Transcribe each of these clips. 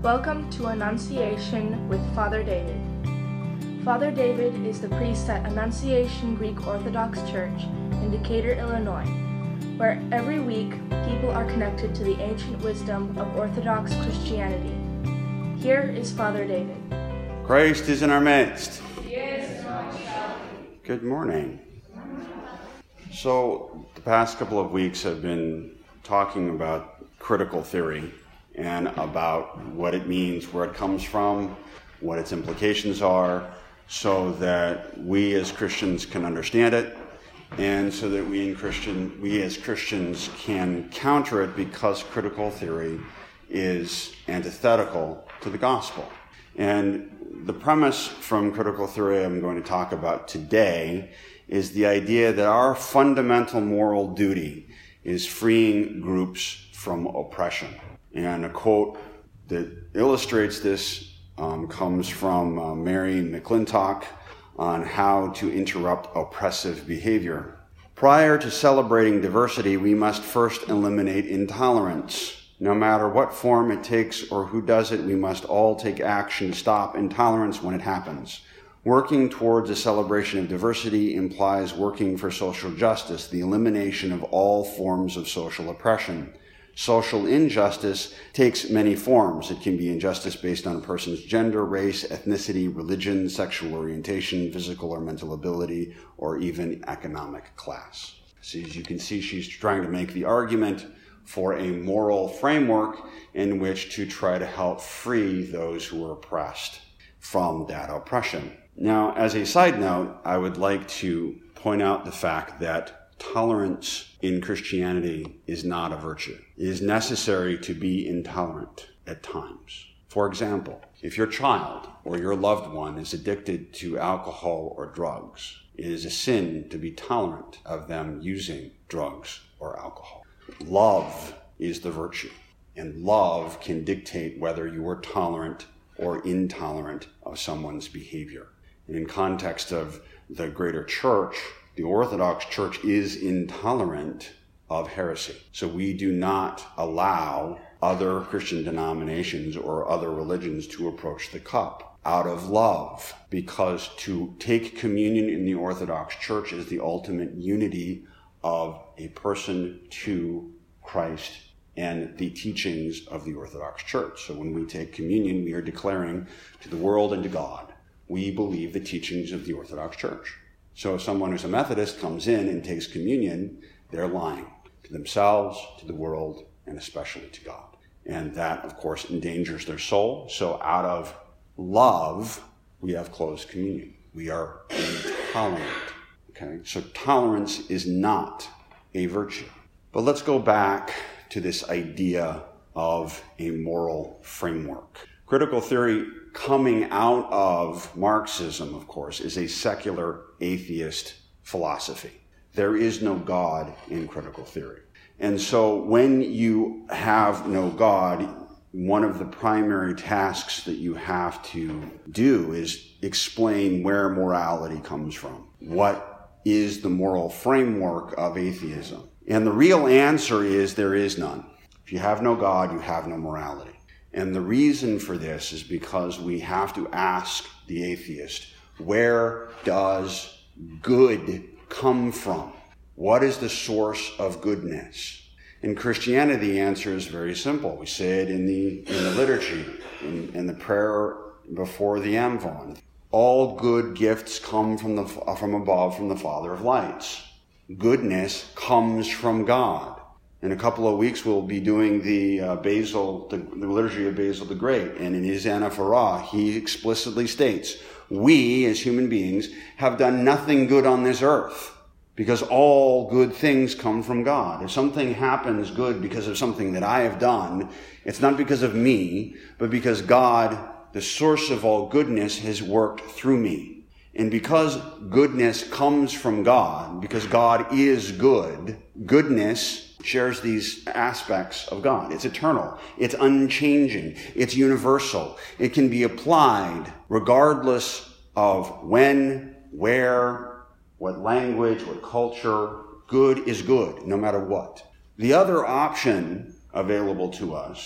Welcome to Annunciation with Father David. Father David is the priest at Annunciation Greek Orthodox Church in Decatur, Illinois, where every week people are connected to the ancient wisdom of Orthodox Christianity. Here is Father David. Christ is in our midst. Yes, Good morning. So the past couple of weeks have been talking about critical theory and about what it means, where it comes from, what its implications are, so that we as Christians can understand it, and so that we as Christians can counter it, because critical theory is antithetical to the gospel. And the premise from critical theory I'm going to talk about today is the idea that our fundamental moral duty is freeing groups from oppression. And a quote that illustrates this comes from Mary McClintock on how to interrupt oppressive behavior. Prior to celebrating diversity, we must first eliminate intolerance. No matter what form it takes or who does it, we must all take action to stop intolerance when it happens. Working towards a celebration of diversity implies working for social justice, the elimination of all forms of social oppression. Social injustice takes many forms. It can be injustice based on a person's gender, race, ethnicity, religion, sexual orientation, physical or mental ability, or even economic class. So as you can see, she's trying to make the argument for a moral framework in which to try to help free those who are oppressed from that oppression. Now, as a side note, I would like to point out the fact that tolerance in Christianity is not a virtue. It is necessary to be intolerant at times. For example, if your child or your loved one is addicted to alcohol or drugs, it is a sin to be tolerant of them using drugs or alcohol. Love is the virtue, and love can dictate whether you are tolerant or intolerant of someone's behavior. And in context of the greater church, the Orthodox Church is intolerant of heresy. So we do not allow other Christian denominations or other religions to approach the cup out of love, because to take communion in the Orthodox Church is the ultimate unity of a person to Christ and the teachings of the Orthodox Church. So when we take communion, we are declaring to the world and to God, we believe the teachings of the Orthodox Church. So if someone who's a Methodist comes in and takes communion, they're lying to themselves, to the world, and especially to God. And that, of course, endangers their soul. So out of love, we have closed communion. We are intolerant. Okay? So tolerance is not a virtue. But let's go back to this idea of a moral framework. Critical theory, coming out of Marxism, of course, is a secular atheist philosophy. There is no God in critical theory. And so when you have no God, one of the primary tasks that you have to do is explain where morality comes from. What is the moral framework of atheism? And the real answer is there is none. If you have no God, you have no morality. And the reason for this is because we have to ask the atheist, where does good come from? What is the source of goodness? In Christianity, the answer is very simple. We say it in the liturgy, in the prayer before the Amvon. All good gifts come from above, from the Father of lights. Goodness comes from God. In a couple of weeks, we'll be doing the liturgy of Basil the Great. And in his anaphora, he explicitly states, we as human beings have done nothing good on this earth, because all good things come from God. If something happens good because of something that I have done, it's not because of me, but because God, the source of all goodness, has worked through me. And because goodness comes from God, because God is good, goodness shares these aspects of God. It's eternal. It's unchanging. It's universal. It can be applied regardless of when, where, what language, what culture. Good is good, no matter what. The other option available to us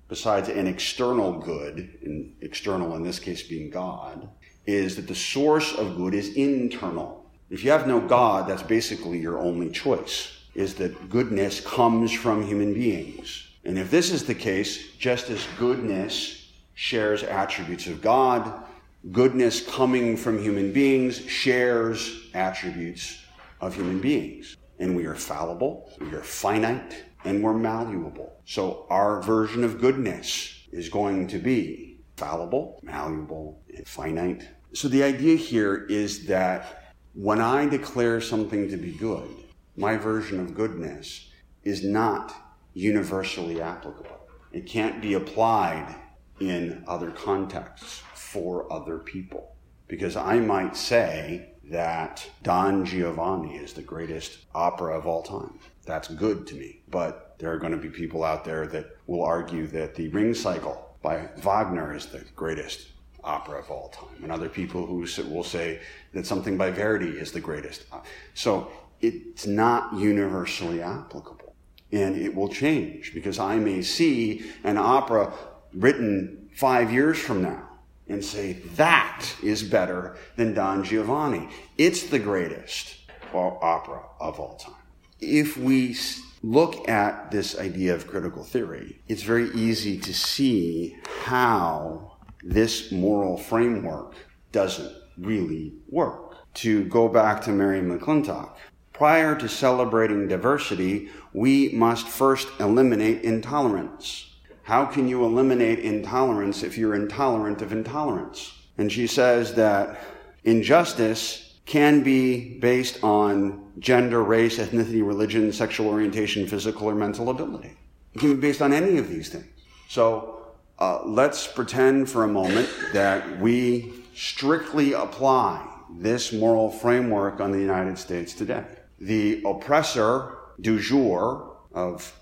besides an external good, and external in this case being God, is that the source of good is internal. If you have no God, that's basically your only choice, is that goodness comes from human beings. And if this is the case, just as goodness shares attributes of God, goodness coming from human beings shares attributes of human beings. And we are fallible, we are finite, and we're malleable. So our version of goodness is going to be fallible, malleable, and finite. So the idea here is that when I declare something to be good, my version of goodness is not universally applicable. It can't be applied in other contexts for other people. Because I might say that Don Giovanni is the greatest opera of all time. That's good to me. But there are going to be people out there that will argue that the Ring Cycle by Wagner is the greatest opera of all time. And other people who will say that something by Verdi is the greatest. So it's not universally applicable. And it will change because I may see an opera written 5 years from now and say, that is better than Don Giovanni. It's the greatest opera of all time. If we look at this idea of critical theory, it's very easy to see how this moral framework doesn't really work. To go back to Mary McClintock, prior to celebrating diversity, we must first eliminate intolerance. How can you eliminate intolerance if you're intolerant of intolerance? And she says that injustice can be based on gender, race, ethnicity, religion, sexual orientation, physical or mental ability. It can be based on any of these things. So let's pretend for a moment that we strictly apply this moral framework on the United States today. The oppressor du jour of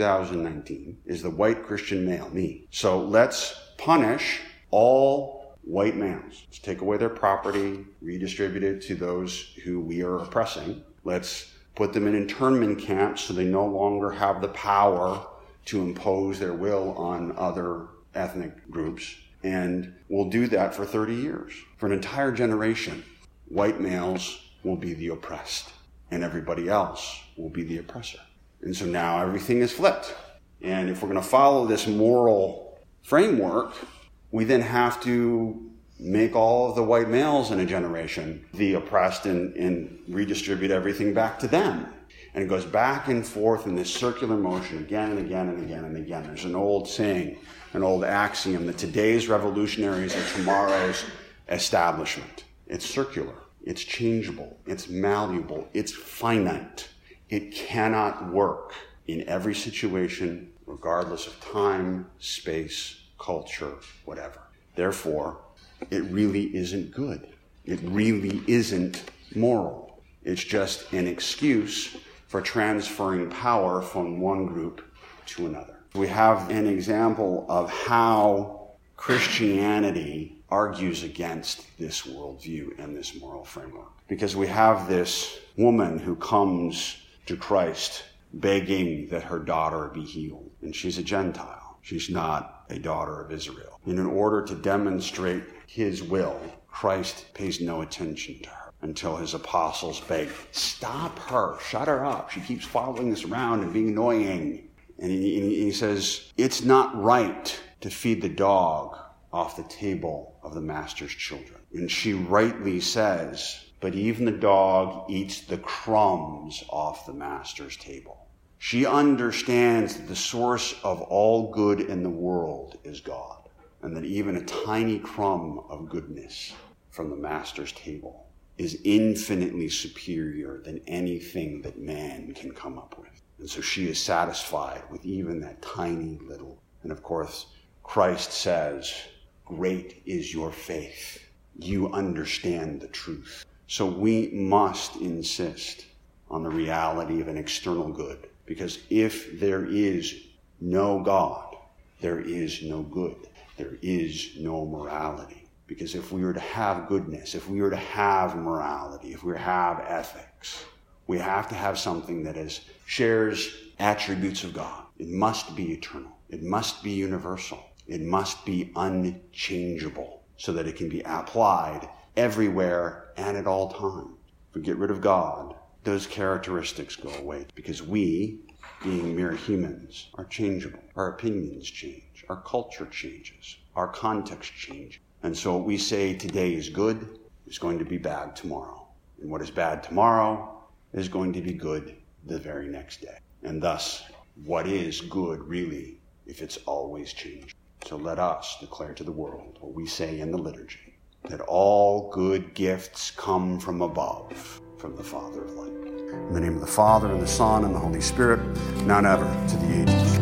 2019 is the white Christian male, me. So let's punish all white males. Let's take away their property, redistribute it to those who we are oppressing. Let's put them in internment camps so they no longer have the power to impose their will on other ethnic groups. And we'll do that for 30 years. For an entire generation, white males will be the oppressed and everybody else will be the oppressor. And so now everything is flipped. And if we're going to follow this moral framework, we then have to make all of the white males in a generation the oppressed and redistribute everything back to them. And it goes back and forth in this circular motion again and again and again and again. There's an old saying, an old axiom that today's revolutionaries are tomorrow's establishment. It's circular. It's changeable. It's malleable. It's finite. It cannot work in every situation, regardless of time, space, culture, whatever. Therefore, it really isn't good. It really isn't moral. It's just an excuse for transferring power from one group to another. We have an example of how Christianity argues against this worldview and this moral framework. Because we have this woman who comes to Christ begging that her daughter be healed. And she's a Gentile. She's not a daughter of Israel. And in order to demonstrate his will, Christ pays no attention to her until his apostles beg, stop her, shut her up. She keeps following us around and being annoying. And he says, it's not right to feed the dog off the table of the master's children. And she rightly says, but even the dog eats the crumbs off the master's table. She understands that the source of all good in the world is God, and that even a tiny crumb of goodness from the master's table is infinitely superior than anything that man can come up with. And so she is satisfied with even that tiny little. And of course, Christ says, great is your faith. You understand the truth. So we must insist on the reality of an external good. Because if there is no God, there is no good. There is no morality. Because if we were to have goodness, if we were to have morality, if we were to have ethics, we have to have something that shares attributes of God. It must be eternal. It must be universal. It must be unchangeable so that it can be applied everywhere and at all times. If we get rid of God, those characteristics go away because we, being mere humans, are changeable. Our opinions change. Our culture changes. Our context changes. And so what we say today is good is going to be bad tomorrow. And what is bad tomorrow is going to be good the very next day. And thus, what is good really if it's always changing? So let us declare to the world what we say in the liturgy, that all good gifts come from above, from the Father of light. In the name of the Father, and the Son, and the Holy Spirit, now and ever, to the ages.